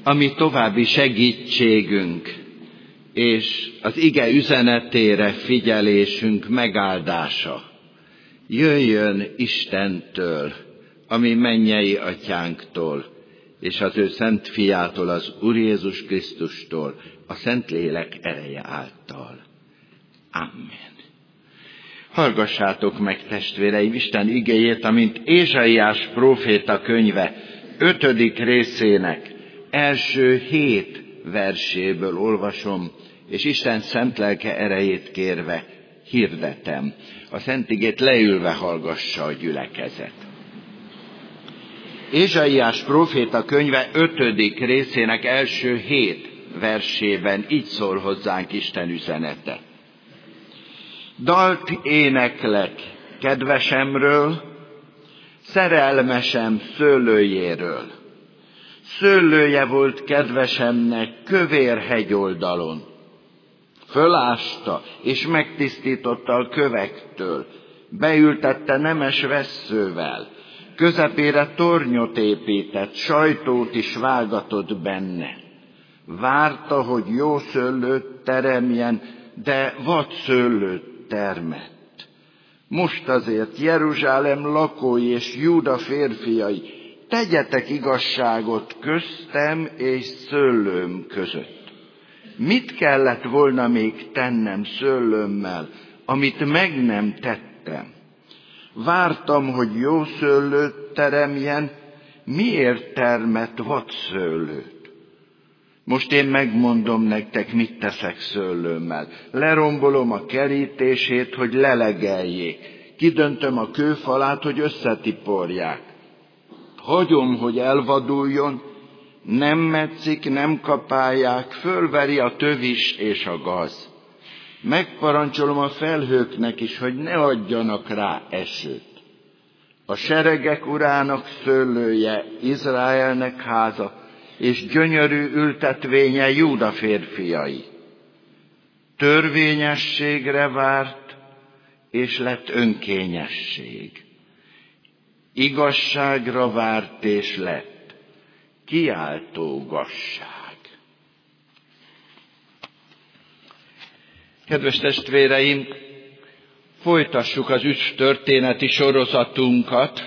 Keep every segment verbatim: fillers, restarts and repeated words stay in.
ami további segítségünk, és az ige üzenetére figyelésünk megáldása jöjjön Istentől, ami mennyei atyánktól, és az ő szent fiától, az Úr Jézus Krisztustól, a Szentlélek ereje által. Amen. Hallgassátok meg, testvéreim, Isten igéjét, amint Ézsaiás próféta könyve ötödik részének első hét verséből olvasom, és Isten szent lelke erejét kérve hirdetem. A szent igét leülve hallgassa a gyülekezet. Ézsaiás próféta könyve ötödik részének első hét versében így szól hozzánk Isten üzenete. Dalt éneklek kedvesemről, szerelmesem szőlőjéről. Szőlője volt kedvesemnek kövér hegyoldalon. Fölásta és megtisztította a kövektől, beültette nemes vesszővel, közepére tornyot épített, sajtót is vágatott benne. Várta, hogy jó szőlőt teremjen, de vad szőlőt termett. Most azért Jeruzsálem lakói és Júda férfiai, tegyetek igazságot köztem és szőlőm között. Mit kellett volna még tennem szőlőmmel, amit meg nem tettem? Vártam, hogy jó szőlőt teremjen, miért termett vad szőlőt? Most én megmondom nektek, mit teszek szőlőmmel. Lerombolom a kerítését, hogy lelegeljék. Kidöntöm a kőfalát, hogy összetiporják. Hagyom, hogy elvaduljon, nem metszik, nem kapálják, fölveri a tövis és a gaz. Megparancsolom a felhőknek is, hogy ne adjanak rá esőt. A seregek urának szőlője, Izraelnek háza, és gyönyörű ültetvénye Júda férfiai. Törvényességre várt, és lett önkényesség. Igazságra várt, és lett kiáltógasság. Kedves testvéreim, folytassuk az ügy történeti sorozatunkat.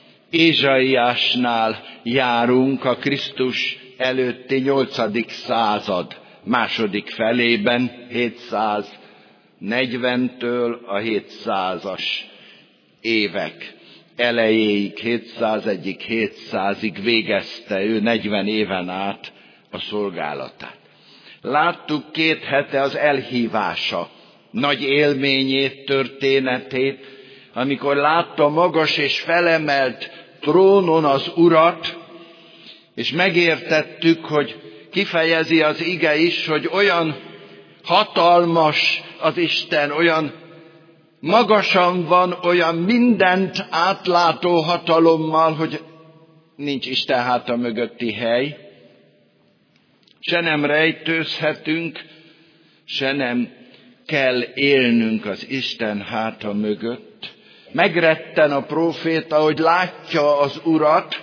Ézsaiásnál járunk a Krisztus előtti nyolcadik század második felében, hétszáznegyventől a hétszázas évek elejéig, hétszázegyig, hétszázig végezte ő negyven éven át a szolgálatát. Láttuk két hete az elhívása nagy élményét, történetét, amikor látta magas és felemelt trónon az Urat, és megértettük, hogy kifejezi az ige is, hogy olyan hatalmas az Isten, olyan magasan van, olyan mindent átlátó hatalommal, hogy nincs Isten háta mögötti hely. Se nem rejtőzhetünk, se nem kell élnünk az Isten háta mögött. Megretten a próféta, hogy látja az Urat,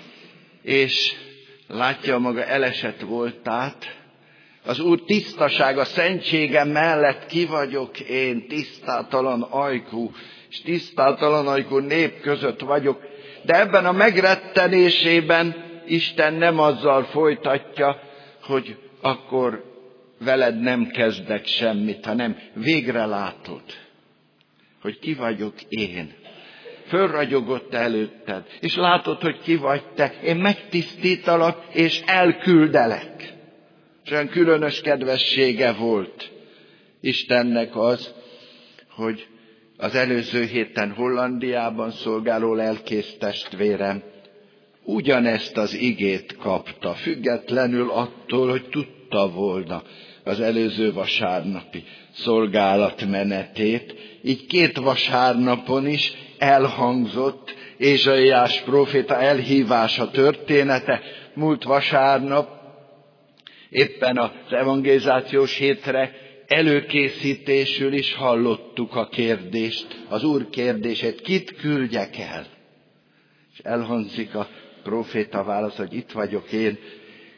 és látja maga elesett voltát. Az Úr tisztasága, szentsége mellett ki vagyok én, tisztátalan ajkú, és tisztátalan ajkú nép között vagyok. De ebben a megrettenésében Isten nem azzal folytatja, hogy akkor veled nem kezdek semmit, hanem végre látod, hogy ki vagyok én. Fölragyogott előtted, és látod, hogy ki vagy te. Én megtisztítalak, és elküldelek. És olyan különös kedvessége volt Istennek az, hogy az előző héten Hollandiában szolgáló lelkész testvérem ugyanezt az igét kapta, függetlenül attól, hogy tudta volna az előző vasárnapi szolgálatmenetét. Így két vasárnapon is elhangzott Ézsaiás próféta elhívása története. Múlt vasárnap éppen az evangelizációs hétre előkészítésül is hallottuk a kérdést, az Úr kérdését, kit küldjek el? És elhangzik a próféta válasz, hogy itt vagyok én,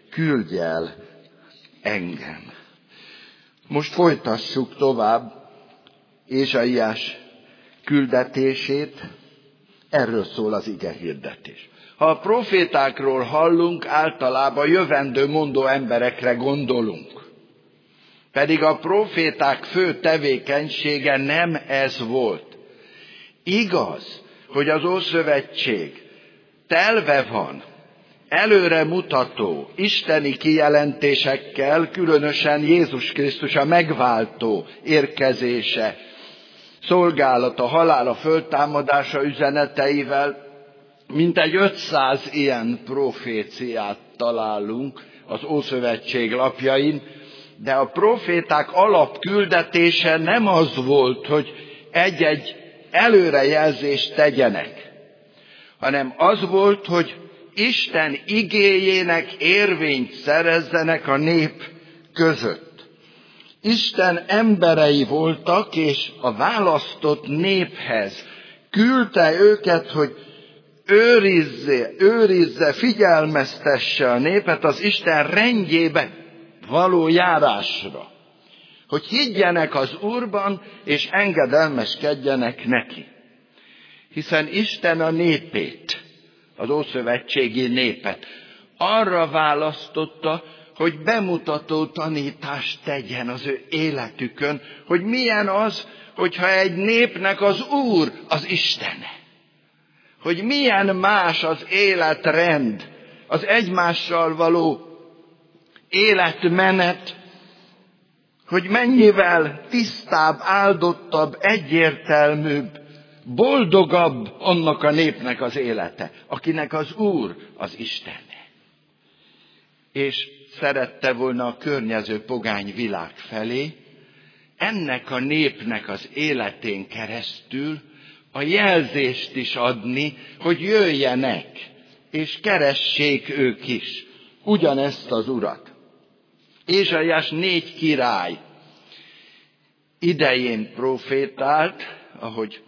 küldj el engem. Most folytassuk tovább Ézsaiás küldetését, erről szól az igehirdetés. Ha a profétákról hallunk, általában jövendő mondó emberekre gondolunk. Pedig a proféták fő tevékenysége nem ez volt. Igaz, hogy az Ószövetség telve van előre mutató isteni kijelentésekkel, különösen Jézus Krisztus a megváltó érkezése, szolgálata, halála, föltámadása üzeneteivel, mintegy ötszáz ilyen proféciát találunk az Ószövetség lapjain, de a proféták alapküldetése nem az volt, hogy egy-egy előrejelzést tegyenek, hanem az volt, hogy Isten igéjének érvényt szerezzenek a nép között. Isten emberei voltak, és a választott néphez küldte őket, hogy őrizze, őrizze, figyelmeztesse a népet az Isten rendjébe való járásra. Hogy higgyenek az Úrban, és engedelmeskedjenek neki. Hiszen Isten a népét, az ószövetségi népet arra választotta, hogy bemutató tanítást tegyen az ő életükön, hogy milyen az, hogyha egy népnek az Úr az Istene. Hogy milyen más az életrend, az egymással való életmenet, hogy mennyivel tisztább, áldottabb, egyértelműbb, boldogabb annak a népnek az élete, akinek az Úr az Istene. És szerette volna a környező pogány világ felé ennek a népnek az életén keresztül a jelzést is adni, hogy jöjjenek, és keressék ők is ugyanezt az Urat. Ézsaiás négy király idején profétált, ahogy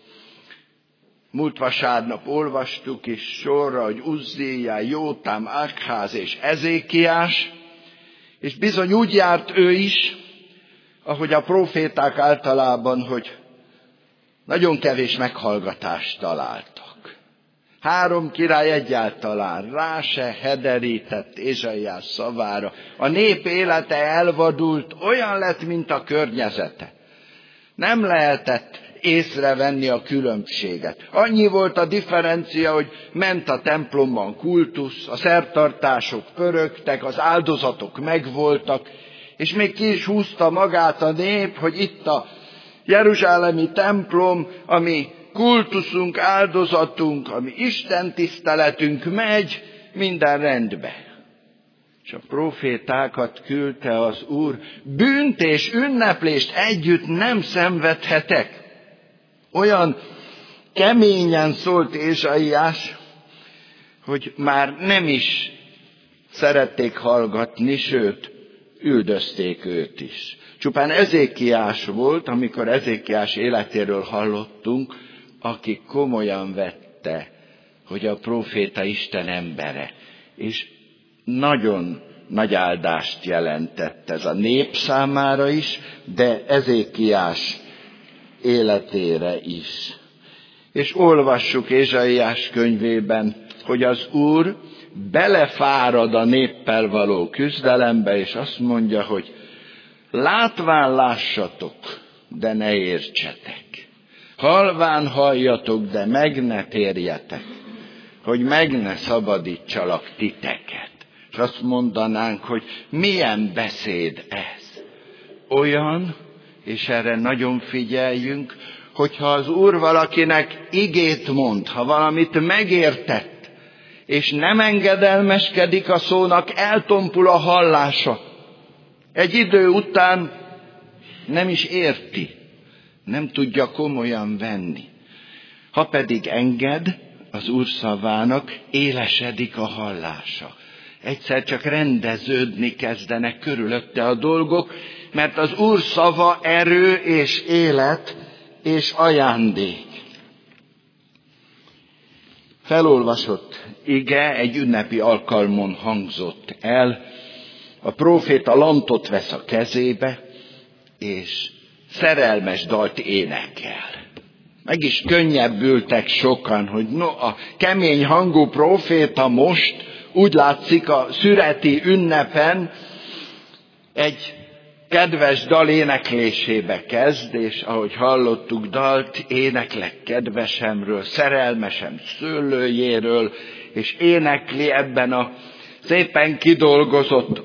múlt vasárnap olvastuk is sorra, hogy Uzzéja, Jótám, Ákház és Ezékiás, és bizony úgy járt ő is, ahogy a proféták általában, hogy nagyon kevés meghallgatást találtak. Három király egyáltalán rá se hederített Ézsaiás szavára. A nép élete elvadult, olyan lett, mint a környezete. Nem lehetett észrevenni a különbséget. Annyi volt a differencia, hogy ment a templomban kultusz, a szertartások pörögtek, az áldozatok megvoltak, és még ki is húzta magát a nép, hogy itt a jeruzsálemi templom, ami kultuszunk, áldozatunk, ami Isten tiszteletünk megy, minden rendbe. És a profétákat küldte az Úr, bűnt és ünneplést együtt nem szenvedhetek. Olyan keményen szólt Ézsaiás, hogy már nem is szerették hallgatni, sőt, üldözték őt is. Csupán Ezékiás volt, amikor Ezékiás életéről hallottunk, aki komolyan vette, hogy a próféta Isten embere. És nagyon nagy áldást jelentett ez a nép számára is, de Ezékiás életére is. És olvassuk Ézsaiás könyvében, hogy az Úr belefárad a néppel való küzdelembe, és azt mondja, hogy látván lássatok, de ne értsetek. Halván halljatok, de meg ne térjetek, hogy meg ne szabadítsalak titeket. És azt mondanánk, hogy milyen beszéd ez. Olyan, és erre nagyon figyeljünk, hogyha az Úr valakinek igét mond, ha valamit megértett, és nem engedelmeskedik a szónak, eltompul a hallása. Egy idő után nem is érti, nem tudja komolyan venni. Ha pedig enged az Úr szavának, élesedik a hallása. Egyszer csak rendeződni kezdenek körülötte a dolgok, mert az Úr szava erő és élet és ajándék. Felolvasott ige egy ünnepi alkalmon hangzott el, A próféta lantot vesz a kezébe, és szerelmes dalt énekel. Meg is könnyebbültek sokan, hogy no, a kemény hangú próféta most úgy látszik a szüreti ünnepen egy kedves dal éneklésébe kezd, és ahogy hallottuk, dalt éneklek kedvesemről, szerelmesem szőlőjéről, és énekli ebben a szépen kidolgozott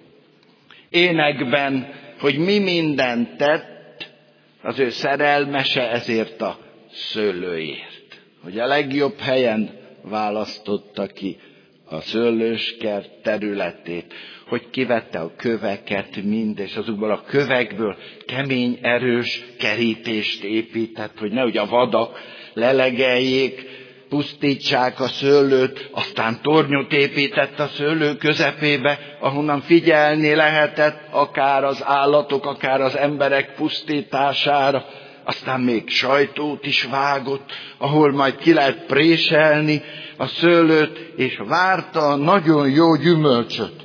énekben, hogy mi mindent tett az ő szerelmese ezért a szőlőért. Hogy a legjobb helyen választotta ki a szőlőskert területét, hogy kivette a köveket mind, és azokból a kövekből kemény, erős kerítést épített, hogy nehogy a vadak lelegeljék, pusztítsák a szőlőt, aztán tornyot épített a szőlő közepébe, ahonnan figyelni lehetett akár az állatok, akár az emberek pusztítására, aztán még sajtót is vágott, ahol majd ki lehet préselni a szőlőt, és várta a nagyon jó gyümölcsöt.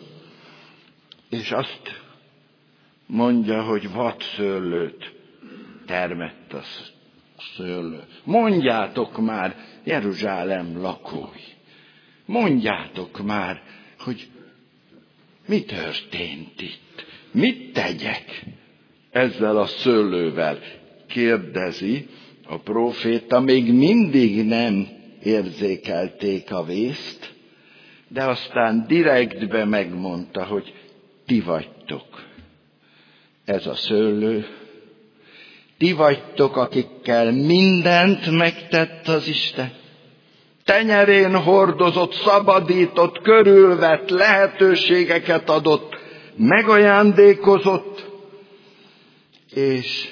És azt mondja, hogy vadszőlőt termett a szőlő. Mondjátok már, Jeruzsálem lakói, mondjátok már, hogy mi történt itt, mit tegyek ezzel a szőlővel, kérdezi a próféta, még mindig nem érzékelték a vészt, de aztán direktbe megmondta, hogy ti vagytok ez a szőlő, ti vagytok, akikkel mindent megtett az Isten. Tenyerén hordozott, szabadított, körülvett, lehetőségeket adott, megajándékozott, és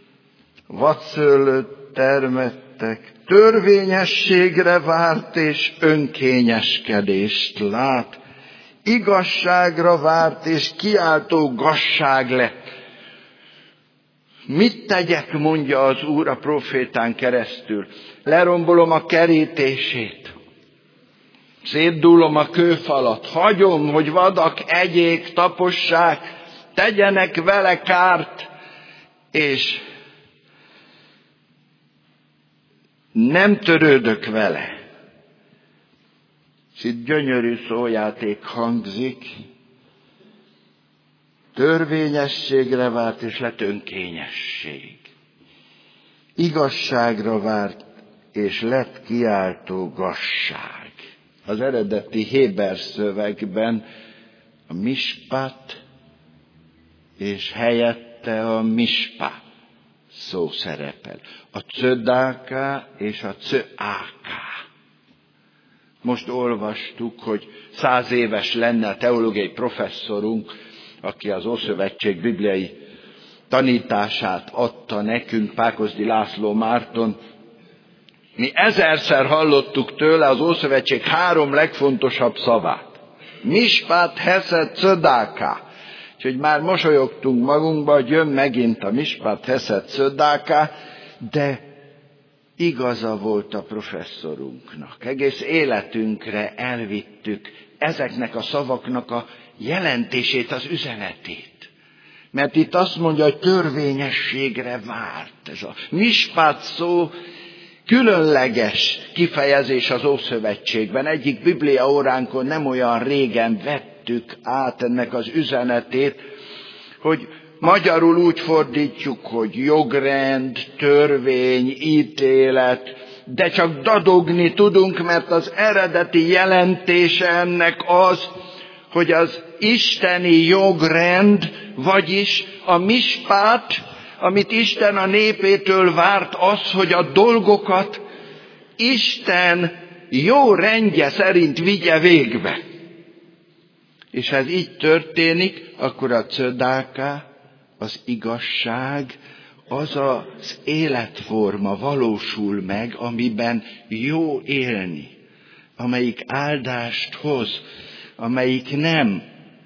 vadszőlőt termettek, törvényességre várt és önkényeskedést lát, igazságra várt és kiáltó gazság lett. Mit tegyek, mondja az Úr a prófétán keresztül? Lerombolom a kerítését, szétdúlom a kőfalat, hagyom, hogy vadak egyék, tapossák, tegyenek vele kárt, és nem törődök vele. És itt gyönyörű szójáték hangzik, törvényességre várt, és lett önkényesség. Igazságra várt, és lett kiáltó gazság. Az eredeti héber szövegben a mispat, és helyette a mispa szó szerepel. A cödáká és a cöáká. Most olvastuk, hogy száz éves lenne a teológiai professzorunk, aki az Ószövetség bibliai tanítását adta nekünk, Pákozdi László Márton. Mi ezerszer hallottuk tőle az Ószövetség három legfontosabb szavát. Mispát, heszed, cödáká. Úgyhogy már mosolyogtunk magunkba, hogy jön megint a mispát, heszed, cödáká, de igaza volt a professzorunknak. Egész életünkre elvittük ezeknek a szavaknak a jelentését, az üzenetét. Mert itt azt mondja, hogy törvényességre várt. Ez a mispát szó különleges kifejezés az Ószövetségben. Egyik biblia óránkon nem olyan régen vettük át ennek az üzenetét, hogy magyarul úgy fordítjuk, hogy jogrend, törvény, ítélet, de csak dadogni tudunk, mert az eredeti jelentése ennek az, hogy az isteni jogrend, vagyis a mispát, amit Isten a népétől várt, az, hogy a dolgokat Isten jó rendje szerint vigye végbe. És ha ez így történik, akkor a cödáká, az igazság, az az életforma valósul meg, amiben jó élni, amelyik áldást hoz, amelyik nem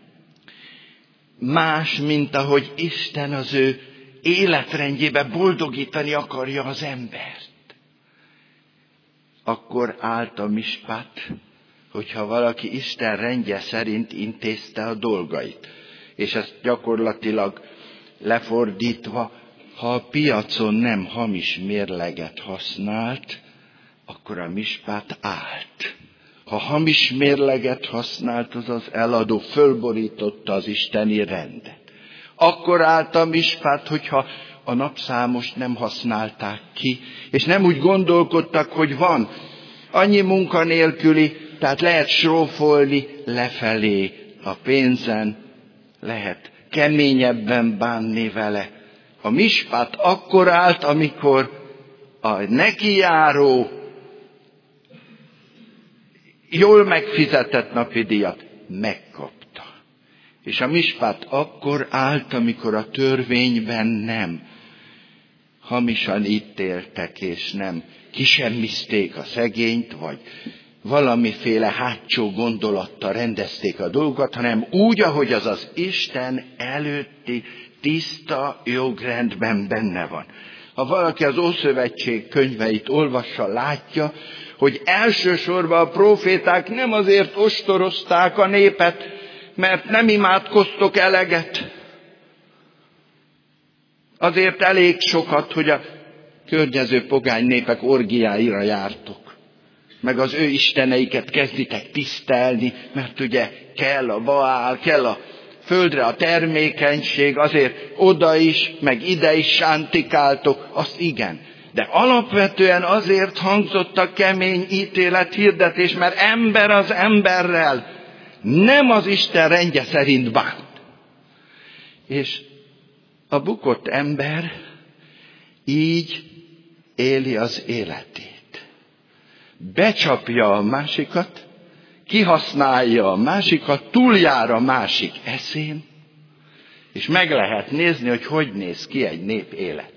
más, mint ahogy Isten az ő életrendjébe boldogítani akarja az embert. Akkor állt a mispát, hogyha valaki Isten rendje szerint intézte a dolgait. És ezt gyakorlatilag lefordítva, ha a piacon nem hamis mérleget használt, akkor a mispát állt. Ha hamis mérleget használt, az az eladó fölborította az isteni rendet. Akkor állt a mispát, hogyha a napszámost nem használták ki, és nem úgy gondolkodtak, hogy van annyi munkanélküli, tehát lehet srófolni lefelé a pénzen, lehet keményebben bánni vele. A mispát akkor állt, amikor a nekijáró, jól megfizetett napi díjat megkapta. És a mispát akkor állt, amikor a törvényben nem hamisan ítéltek, és nem kisemmizték a szegényt, vagy valamiféle hátsó gondolattal rendezték a dolgokat, hanem úgy, ahogy az az Isten előtti tiszta jogrendben benne van. Ha valaki az Ószövetség könyveit olvassa, látja, hogy elsősorban a próféták nem azért ostorozták a népet, mert nem imádkoztok eleget. Azért elég sokat, hogy a környező pogány népek orgiáira jártok, meg az ő isteneiket kezditek tisztelni, mert ugye kell a Baál, kell a földre a termékenység, azért oda is, meg ide is sántikáltok, azt igen. De alapvetően azért hangzott a kemény ítélet hirdetés, mert ember az emberrel nem az Isten rendje szerint bánt. És a bukott ember így éli az életét. Becsapja a másikat, kihasználja a másikat, túljár a másik eszén, és meg lehet nézni, hogy hogy néz ki egy nép élete.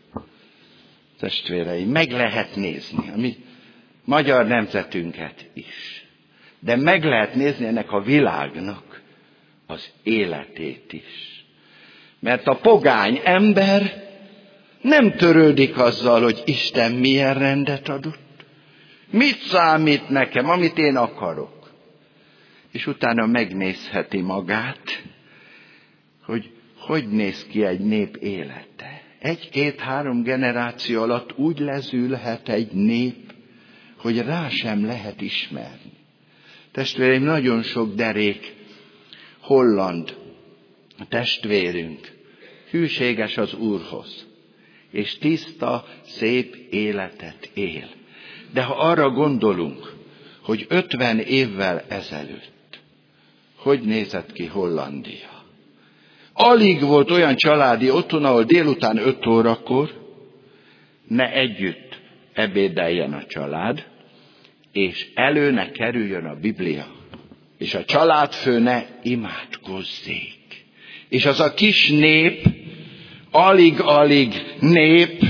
Testvéreim, meg lehet nézni a mi magyar nemzetünket is. De meg lehet nézni ennek a világnak az életét is. Mert a pogány ember nem törődik azzal, hogy Isten milyen rendet adott. Mit számít nekem, amit én akarok? És utána megnézheti magát, hogy hogy néz ki egy nép élete. Egy-két-három generáció alatt úgy lezülhet egy nép, hogy rá sem lehet ismerni. Testvéreim, nagyon sok derék holland testvérünk hűséges az Úrhoz, és tiszta, szép életet él. De ha arra gondolunk, hogy ötven évvel ezelőtt hogy nézett ki Hollandia? Alig volt olyan családi otthon, ahol délután öt órakor ne együtt ebédeljen a család, és elő ne kerüljön a Biblia, és a családfő ne imádkozzék. És az a kis nép, alig-alig nép,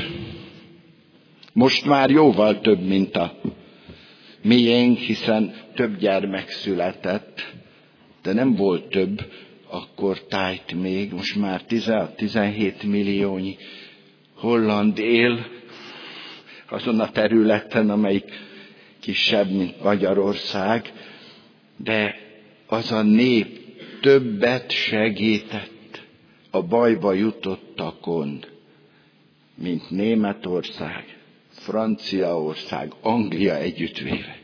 most már jóval több, mint a miénk, hiszen több gyermek született, de nem volt több, akkor tájt még, most már tizenhét milliónyi holland él azon a területen, amelyik kisebb, mint Magyarország, de az a nép többet segített a bajba jutottakon, mint Németország, Franciaország, Anglia együttvéve.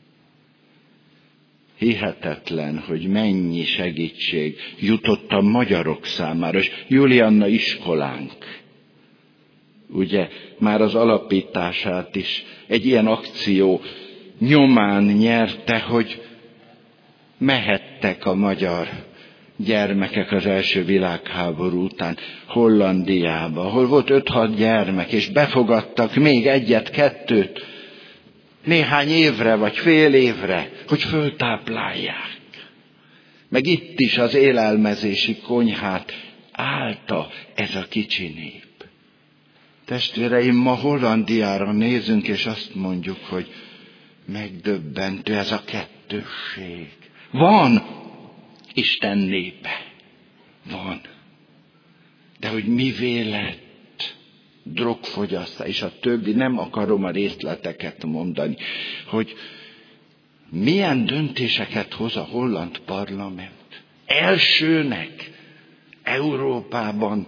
Hihetetlen, hogy mennyi segítség jutott a magyarok számára, és Julianna iskolánk, ugye már az alapítását is egy ilyen akció nyomán nyerte, hogy mehettek a magyar gyermekek az első világháború után Hollandiába, ahol volt öt-hat gyermek, és befogadtak még egyet-kettőt, néhány évre vagy fél évre, hogy föltáplálják. Meg itt is az élelmezési konyhát állta ez a kicsi nép. Testvéreim, ma Hollandiára nézünk, és azt mondjuk, hogy megdöbbentő ez a kettősség. Van Isten népe. Van. De hogy mivé lett? Drogfogyasztás, és a többi, nem akarom a részleteket mondani, hogy Milyen döntéseket hoz a holland parlament? Elsőnek Európában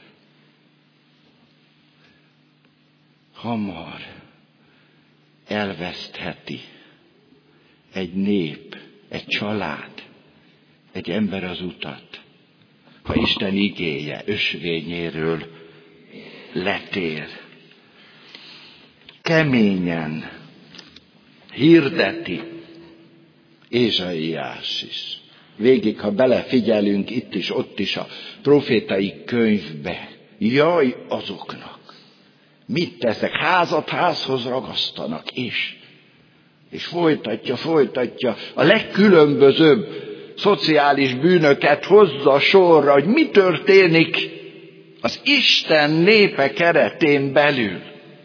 hamar elvesztheti egy nép, egy család, egy ember az utat, ha Isten igéje ösvényéről letér. Keményen hirdeti Ézsaiás is. Végig, ha belefigyelünk itt is, ott is a profétai könyvbe, jaj azoknak. Mit teszek? Házat házhoz ragasztanak, és, és folytatja, folytatja. A legkülönbözőbb szociális bűnöket hozza sorra, hogy mi történik az Isten népe keretén belül.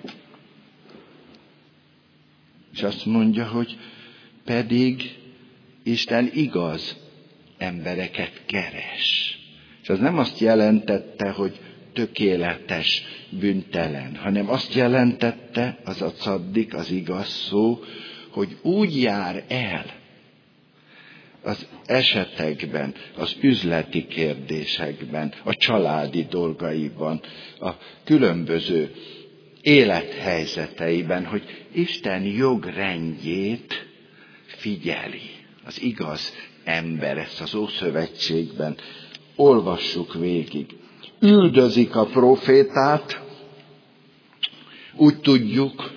És azt mondja, hogy pedig Isten igaz embereket keres. És az nem azt jelentette, hogy tökéletes, bűntelen, hanem azt jelentette, az a szaddik, az igaz szó, hogy úgy jár el az esetekben, az üzleti kérdésekben, a családi dolgaiban, a különböző élethelyzeteiben, hogy Isten jogrendjét figyeli. Az igaz ember, ezt az Ószövetségben olvassuk végig. Üldözik a profétát, úgy tudjuk,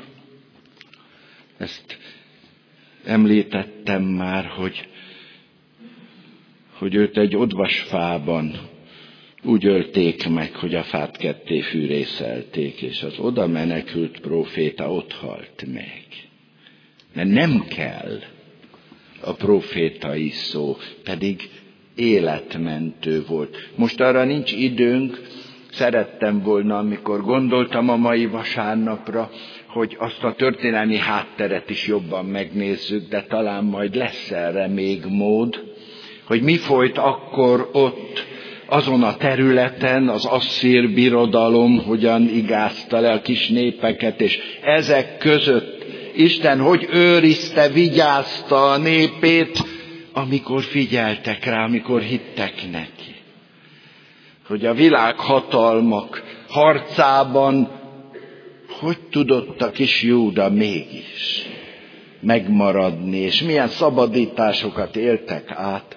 ezt említettem már, hogy, hogy őt egy odvasfában úgy ölték meg, hogy a fát ketté fűrészelték, és az oda menekült próféta ott halt meg. Mert nem kell a prófétai szó, pedig életmentő volt. Most arra nincs időnk, szerettem volna, amikor gondoltam a mai vasárnapra, hogy azt a történelmi hátteret is jobban megnézzük, de talán majd lesz erre még mód, hogy mi folyt akkor ott, azon a területen az asszír birodalom hogyan igázta le a kis népeket, és ezek között Isten hogy őrizte, vigyázta a népét, amikor figyeltek rá, amikor hittek neki. Hogy a világhatalmak harcában hogy tudott a kis Júda mégis megmaradni, és milyen szabadításokat éltek át.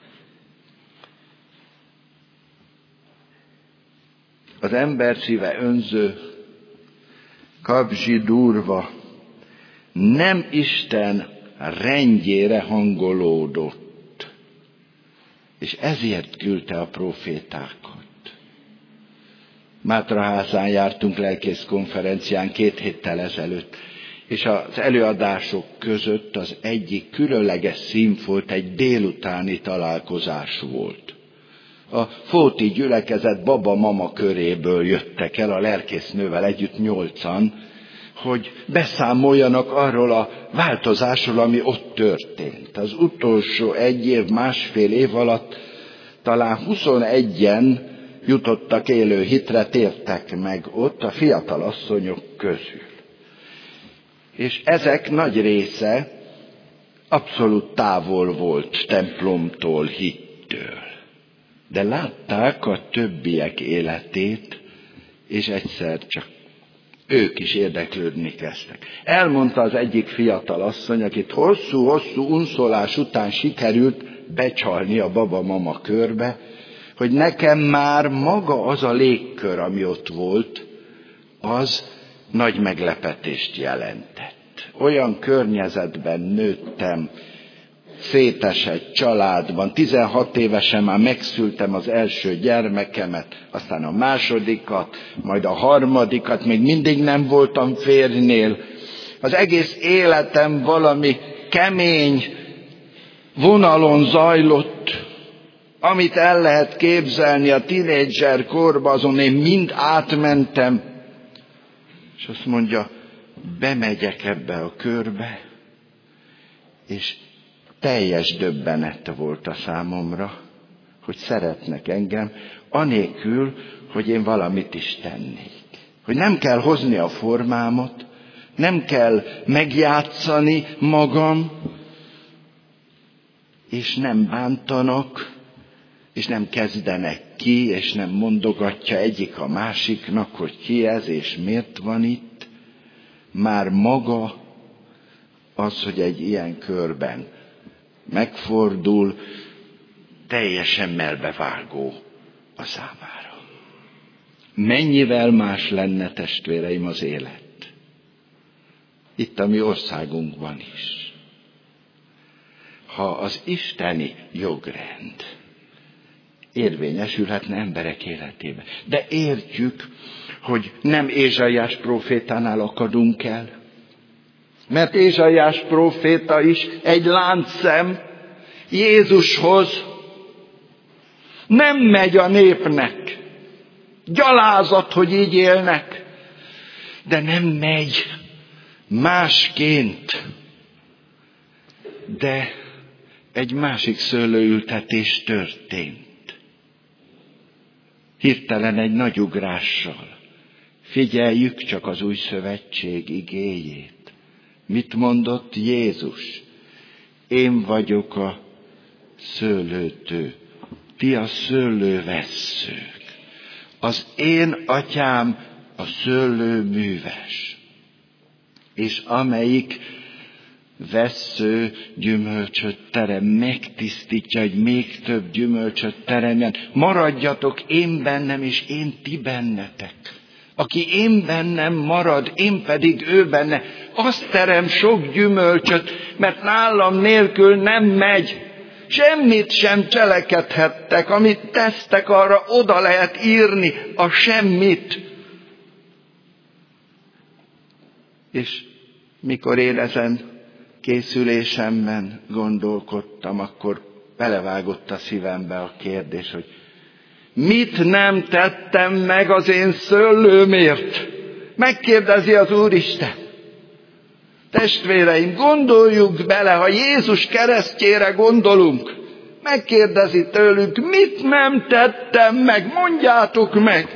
Az ember szíve önző, kabzsi durva, nem Isten rendjére hangolódott, és ezért küldte a profétákat. Mátraházán jártunk lelkész konferencián két héttel ezelőtt, és az előadások között az egyik különleges színfolt egy délutáni találkozás volt. A Fóti gyülekezet baba-mama köréből jöttek el a lelkésznővel együtt nyolcan, hogy beszámoljanak arról a változásról, ami ott történt. Az utolsó egy év, másfél év alatt talán huszonegyen jutottak élő hitre, tértek meg ott a fiatal asszonyok közül. És ezek nagy része abszolút távol volt templomtól, hittől. De látták a többiek életét, és egyszer csak ők is érdeklődni kezdtek. Elmondta az egyik fiatal asszony, akit hosszú-hosszú unszolás után sikerült becsalni a baba-mama körbe, hogy nekem már maga az a légkör, ami ott volt, az nagy meglepetést jelentett. Olyan környezetben nőttem, szétesett családban, tizenhat évesen már megszültem az első gyermekemet, aztán a másodikat, majd a harmadikat, még mindig nem voltam férjnél. Az egész életem valami kemény vonalon zajlott, amit el lehet képzelni a tínédzser korban, azon én mind átmentem. És azt mondja, bemegyek ebbe a körbe, és teljes döbbenet volt a számomra, hogy szeretnek engem, anélkül, hogy én valamit is tennék. Hogy nem kell hozni a formámat, nem kell megjátszani magam, és nem bántanak, és nem kezdenek ki, és nem mondogatja egyik a másiknak, hogy ki ez, és miért van itt. Már maga az, hogy egy ilyen körben megfordul, teljesen melbevágó a számára. Mennyivel más lenne, testvéreim, az élet? Itt a mi országunkban is. Ha az isteni jogrend érvényesülhetne emberek életében. De értjük, hogy nem Ézsaiás prófétánál akadunk el. Mert Ézsaiás próféta is egy láncszem Jézushoz. Nem megy a népnek. Gyalázat, hogy így élnek. De nem megy másként. De egy másik szőlőültetés történt. Hirtelen egy nagy ugrással. Figyeljük csak az új szövetség igéjét. Mit mondott Jézus? Én vagyok a szőlőtő, ti a szőlővesszők. Az én atyám a szőlőműves, és amelyik vessző gyümölcsöt terem, megtisztítja, hogy még több gyümölcsöt teremjen. Maradjatok én bennem, és én ti bennetek. Aki én bennem marad, én pedig ő benne, azt terem sok gyümölcsöt, mert nálam nélkül nem megy. Semmit sem cselekedhettek, amit tesztek, arra oda lehet írni a semmit. És mikor én ezen készülésemben gondolkodtam, akkor belevágott a szívembe a kérdés, hogy mit nem tettem meg az én szőlőmért? Megkérdezi az Úristen. Testvéreim, gondoljuk bele, ha Jézus keresztjére gondolunk, megkérdezi tőlünk, mit nem tettem meg, mondjátok meg.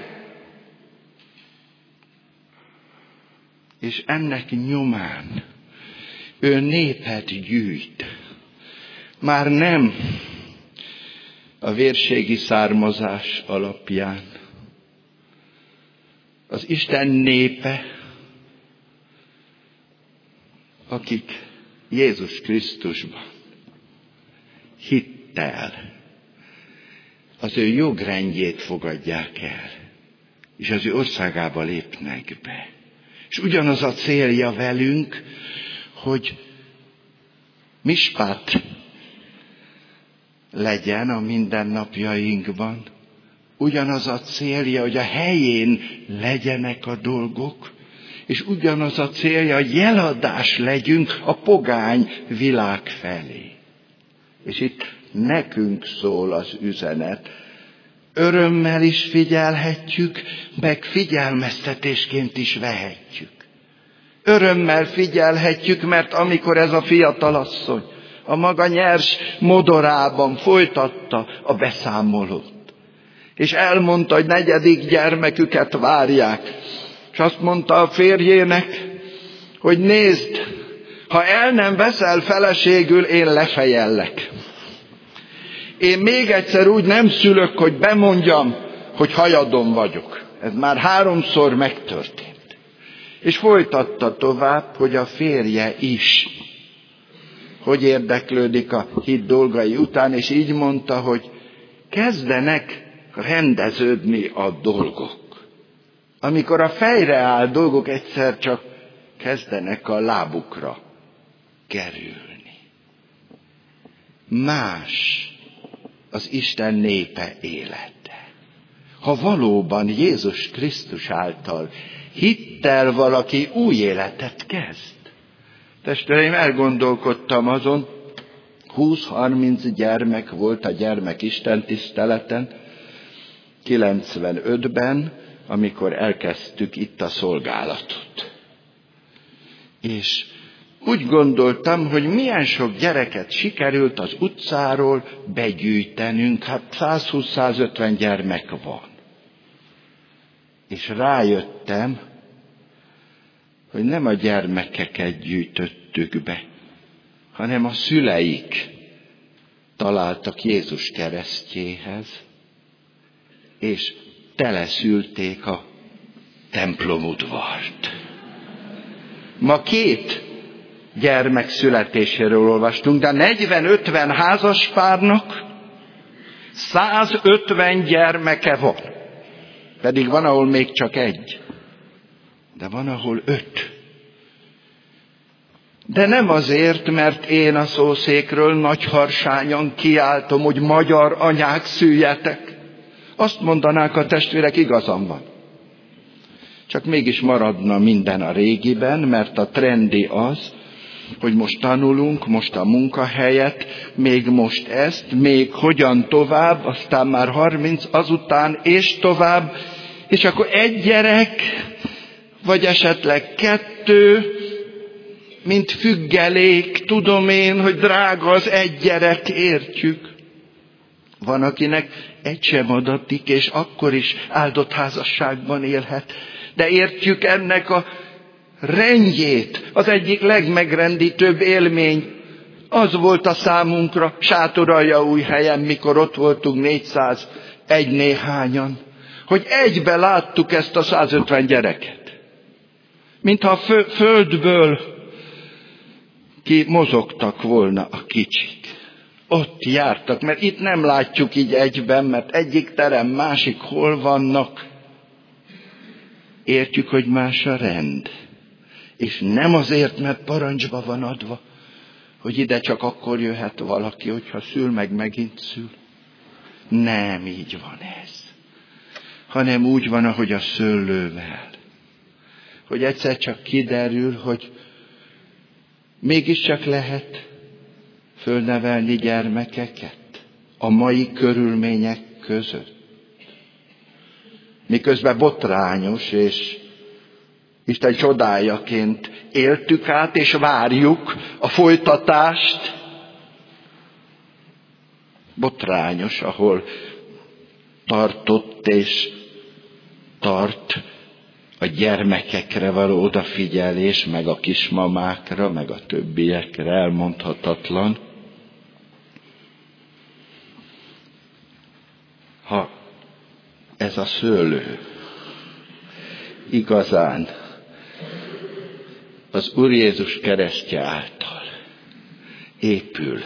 És ennek nyomán ő népet gyűjt. Már nem a vérségi származás alapján. Az Isten népe, akik Jézus Krisztusban hittel az ő jogrendjét fogadják el, és az ő országába lépnek be. És ugyanaz a célja velünk, hogy mispát legyen a mindennapjainkban. Ugyanaz a célja, hogy a helyén legyenek a dolgok, és ugyanaz a célja, hogy jeladás legyünk a pogány világ felé. És itt nekünk szól az üzenet. Örömmel is figyelhetjük, meg figyelmeztetésként is vehetjük. Örömmel figyelhetjük, mert amikor ez a fiatalasszony a maga nyers modorában folytatta a beszámolót, és elmondta, hogy negyedik gyermeküket várják, és azt mondta a férjének, hogy nézd, ha el nem veszel feleségül, én lefejellek. Én még egyszer úgy nem szülök, hogy bemondjam, hogy hajadon vagyok. Ez már háromszor megtörtént. És folytatta tovább, hogy a férje is, hogy érdeklődik a hit dolgai után, és így mondta, hogy kezdenek rendeződni a dolgok. Amikor a fejre áll dolgok, egyszer csak kezdenek a lábukra kerülni. Más az Isten népe élete. Ha valóban Jézus Krisztus által hittel valaki új életet kezd. Testvéreim, elgondolkodtam azon, húsz-harminc gyermek volt a gyermek istentiszteleten, kilencvenötben, amikor elkezdtük itt a szolgálatot. És úgy gondoltam, hogy milyen sok gyereket sikerült az utcáról begyűjtenünk, hát száz-húsz-százötven gyermek van. És rájöttem, hogy nem a gyermekeket gyűjtöttük be, hanem a szüleik találtak Jézus keresztjéhez, és teleszülték a templomudvart. Ma két gyermek születéséről olvastunk, de negyven-ötven házaspárnak százötven gyermeke van. Pedig van, ahol még csak egy, de van, ahol öt. De nem azért, mert én a szószékről nagyharsányan kiáltom, hogy magyar anyák szüljetek. Azt mondanák a testvérek, igazam van. Csak mégis maradna minden a régiben, mert a trendi az, hogy most tanulunk, most a munkahelyet, még most ezt, még hogyan tovább, aztán már harminc, azután és tovább, és akkor egy gyerek, vagy esetleg kettő, mint függelék, tudom én, hogy drága az egy gyerek, értjük. Van, akinek egy sem adatik, és akkor is áldott házasságban élhet. De értjük ennek a rendjét. Az egyik legmegrendítőbb élmény az volt a számunkra Sátoraljaújhelyen, mikor ott voltunk négyszázegy néhányan, hogy egybe láttuk ezt a százötven gyereket. Mintha a földből ki mozogtak volna a kicsik. Ott jártak, mert itt nem látjuk így egyben, mert egyik terem, másik hol vannak. Értjük, hogy más a rend. És nem azért, mert parancsba van adva, hogy ide csak akkor jöhet valaki, hogyha szül, meg megint szül. Nem így van ez. Hanem úgy van, ahogy a szőlővel. Hogy egyszer csak kiderül, hogy mégiscsak lehet fölnevelni gyermekeket a mai körülmények között. Miközben botrányos és Isten csodájaként éltük át, és várjuk a folytatást. Botrányos, ahol tartott és tart a gyermekekre való odafigyelés, meg a kismamákra, meg a többiekre, elmondhatatlan. Ha ez a szőlő igazán az Úr Jézus keresztje által épül,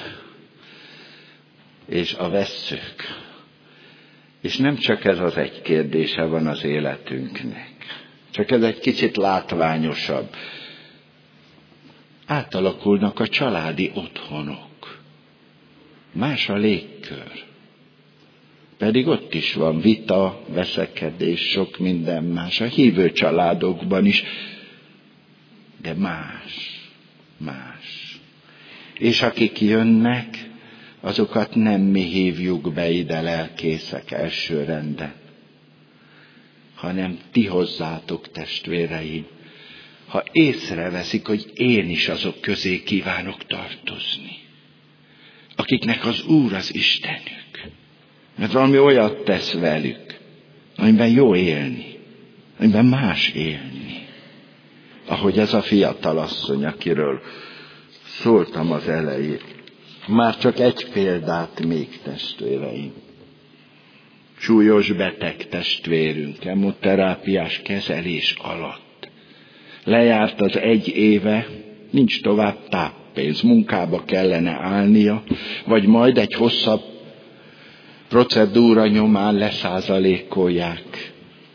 és a vesszők, és nem csak ez az egy kérdése van az életünknek, csak ez egy kicsit látványosabb. Átalakulnak a családi otthonok. Más a légkör. Pedig ott is van vita, veszekedés, sok minden más. A hívő családokban is. De más. Más. És akik jönnek, azokat nem mi hívjuk be ide lelkészek elsőrenden, hanem ti hozzátok, testvéreim, ha észreveszik, hogy én is azok közé kívánok tartozni, akiknek az Úr az Istenük, mert valami olyat tesz velük, amiben jó élni, amiben más élni. Ahogy ez a fiatal asszony, akiről szóltam az elején. Már csak egy példát még, testvéreim. Súlyos beteg testvérünk, kemoterápiás kezelés alatt. Lejárt az egy éve, nincs tovább táppénz, munkába kellene állnia, vagy majd egy hosszabb procedúra nyomán leszázalékolják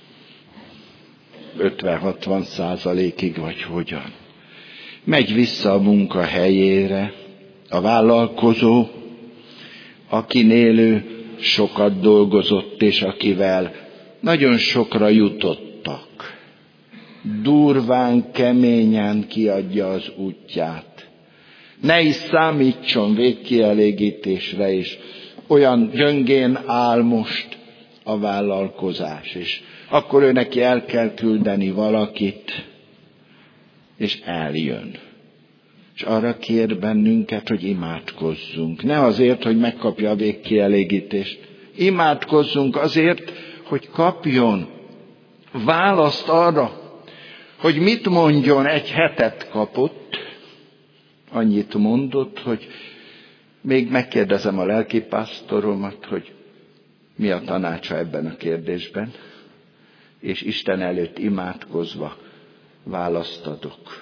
ötven-hatvan százalékig, vagy hogyan. Megy vissza a munkahelyére, a vállalkozó, akinél ő sokat dolgozott, és akivel nagyon sokra jutottak. Durván, keményen kiadja az útját. Ne is számítson végkielégítésre, és olyan gyöngén áll most a vállalkozás, és akkor ő neki el kell küldeni valakit, és eljön. És arra kér bennünket, hogy imádkozzunk. Ne azért, hogy megkapja a végkielégítést. Imádkozzunk azért, hogy kapjon választ arra, hogy mit mondjon. Egy hetet kapott, annyit mondott, hogy Még megkérdezem a lelkipásztoromat, hogy mi a tanácsa ebben a kérdésben, és Isten előtt imádkozva választ adok.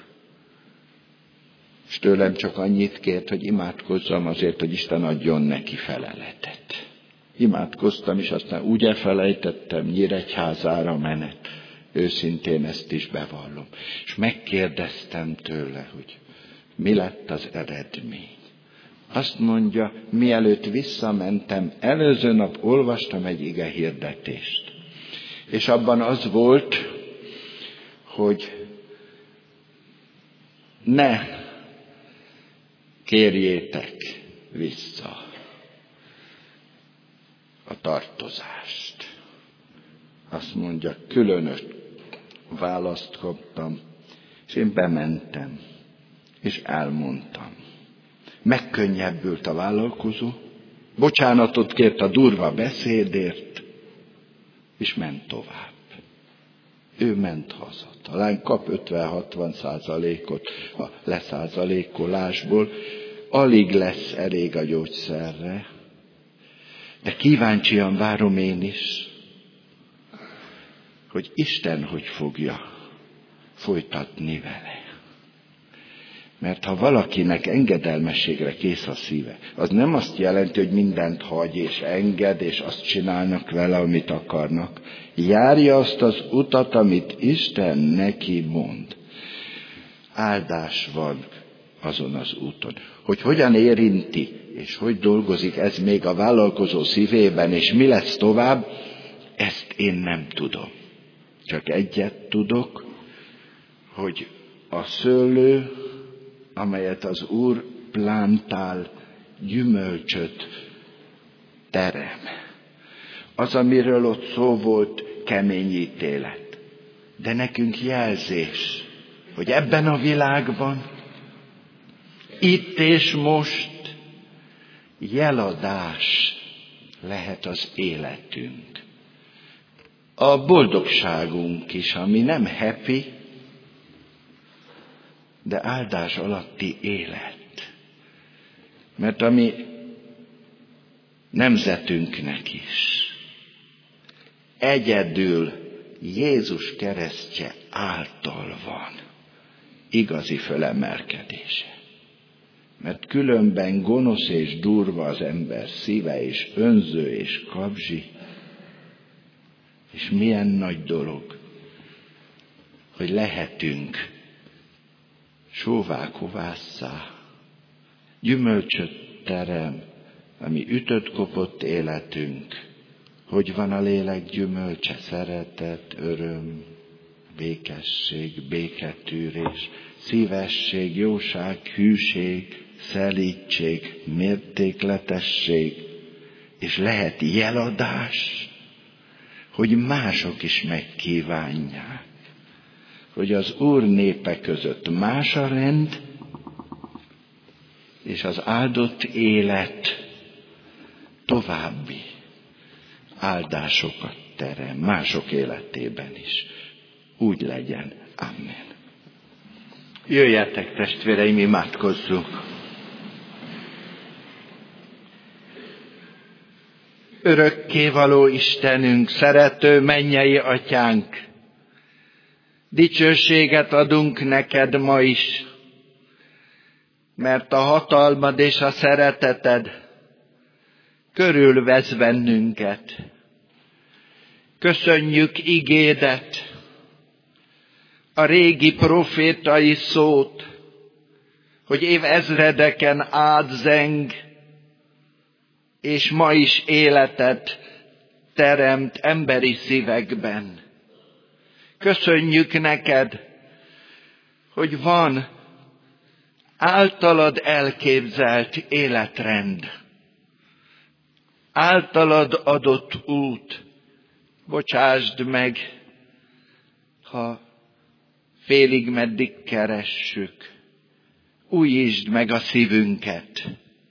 És tőlem csak annyit kért, hogy imádkozzam azért, hogy Isten adjon neki feleletet. Imádkoztam, és aztán úgy elfelejtettem Nyíregyházára menet. Őszintén ezt is bevallom. És megkérdeztem tőle, hogy mi lett az eredmény. Azt mondja, mielőtt visszamentem, előző nap olvastam egy ige hirdetést. És abban az volt, hogy ne kérjétek vissza a tartozást. Azt mondja, különös választ kaptam, és én bementem, és elmondtam. Megkönnyebbült a vállalkozó, bocsánatot kért a durva beszédért, és ment tovább. Ő ment haza. Talán kap ötven-hatvan százalékot a leszázalékolásból, alig lesz elég a gyógyszerre, de kíváncsian várom én is, hogy Isten hogy fogja folytatni vele. Mert ha valakinek engedelmességre kész a szíve, az nem azt jelenti, hogy mindent hagy és enged, és azt csinálnak vele, amit akarnak. Járja azt az utat, amit Isten neki mond. Áldás van azon az úton. Hogy hogyan érinti, és hogy dolgozik ez még a vállalkozó szívében, és mi lesz tovább, ezt én nem tudom. Csak egyet tudok, hogy a szőlő, amelyet az Úr plántál, gyümölcsöt terem. Az, amiről ott szó volt, kemény ítélet. De nekünk jelzés, hogy ebben a világban, itt és most jeladás lehet az életünk. A boldogságunk is, ami nem happy, de áldás alatti élet. Mert a mi nemzetünknek is egyedül Jézus keresztje által van igazi fölemelkedése. Mert különben gonosz és durva az ember szíve, és önző és kabzsi. És milyen nagy dolog, hogy lehetünk sóvá kovásszá, gyümölcsöt terem, ami ütött-kopott életünk. Hogy van a lélek gyümölcse? Szeretet, öröm, békesség, béketűrés, szívesség, jóság, hűség, szelídség, mértékletesség, és lehet jeladás, hogy mások is megkívánják, hogy az Úr népe között más a rend, és az áldott élet további áldásokat terem mások életében is. Úgy legyen. Amen. Jöjjetek, testvéreim, imádkozzunk. Örökkévaló Istenünk, szerető mennyei Atyánk, dicsőséget adunk neked ma is, mert a hatalmad és a szereteted körülvesz bennünket. Köszönjük igédet, a régi profétai szót, hogy évezredeken át zeng, és ma is életet teremt emberi szívekben. Köszönjük neked, hogy van általad elképzelt életrend, általad adott út. Bocsásd meg, ha félig meddig keressük. Újítsd meg a szívünket.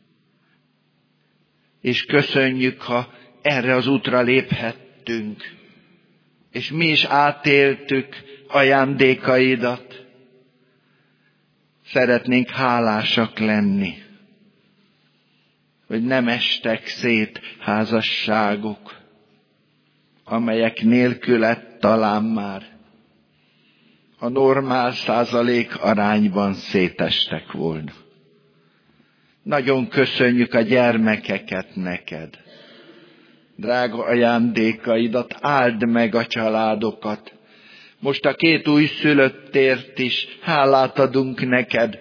És köszönjük, ha erre az útra léphettünk, és mi is átéltük ajándékaidat. Szeretnénk hálásak lenni. hogy nem estek szét házasságok, amelyek nélküle talán már a normál százalék arányban szétestek volna. Nagyon köszönjük a gyermekeket neked. Drága ajándékaidat, áld meg a családokat. Most a két újszülöttért is hálát adunk neked.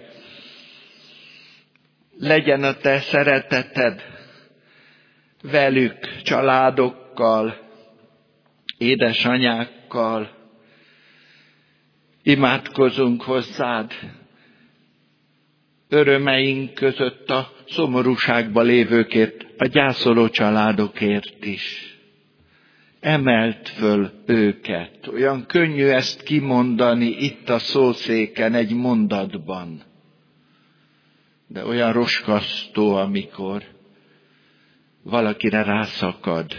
Legyen a te szereteted velük, családokkal, édesanyákkal. Imádkozunk hozzád, örömeink között a szomorúságba lévőkért, a gyászoló családokért is. Emeld föl őket. Olyan könnyű ezt kimondani itt a szószéken egy mondatban. De olyan roskasztó, amikor valakire rászakad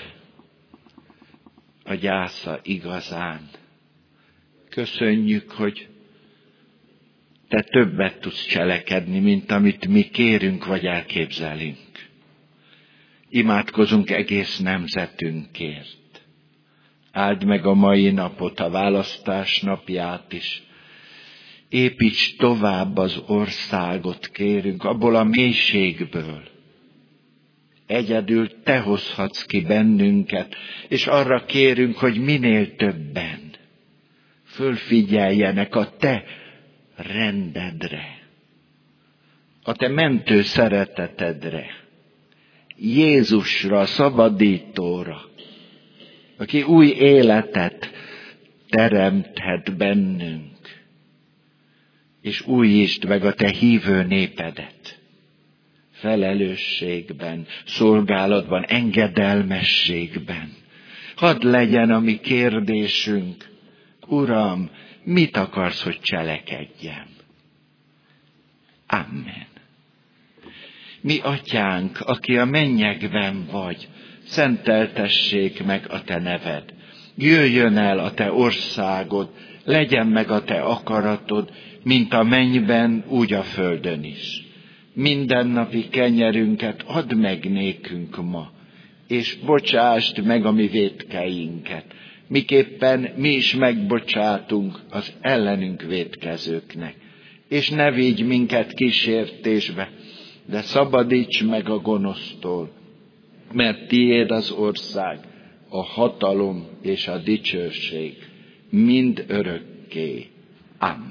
a gyásza igazán. Köszönjük, hogy te többet tudsz cselekedni, mint amit mi kérünk vagy elképzelünk. Imádkozunk egész nemzetünkért. Áld meg a mai napot, a választás napját is. Építs tovább az országot, kérünk, abból a mélységből. Egyedül te hozhatsz ki bennünket, és arra kérünk, hogy minél többen fölfigyeljenek a te rendedre, a te mentő szeretetedre, Jézusra, a szabadítóra, aki új életet teremthet bennünk, és újítsd meg a te hívő népedet. Felelősségben, szolgálatban, engedelmességben. Hadd legyen a mi kérdésünk, Uram, mit akarsz, hogy cselekedjem? Amen. Mi atyánk, aki a mennyekben vagy, szenteltessék meg a te neved. Jöjjön el a te országod, legyen meg a te akaratod, mint a mennyben, úgy a földön is. Mindennapi kenyerünket add meg nékünk ma, és bocsásd meg a mi vétkeinket, miképpen mi is megbocsátunk az ellenünk vétkezőknek. És ne vigy minket kísértésbe, de szabadíts meg a gonosztól, mert tiéd az ország, a hatalom és a dicsőség, mind örökké. Amen.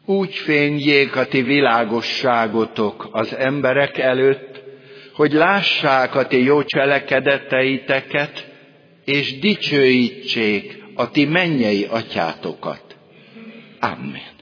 Úgy fényjék a ti világosságotok az emberek előtt, hogy lássák a ti jó cselekedeteiteket, és dicsőítsék a ti mennyei atyátokat. Amen.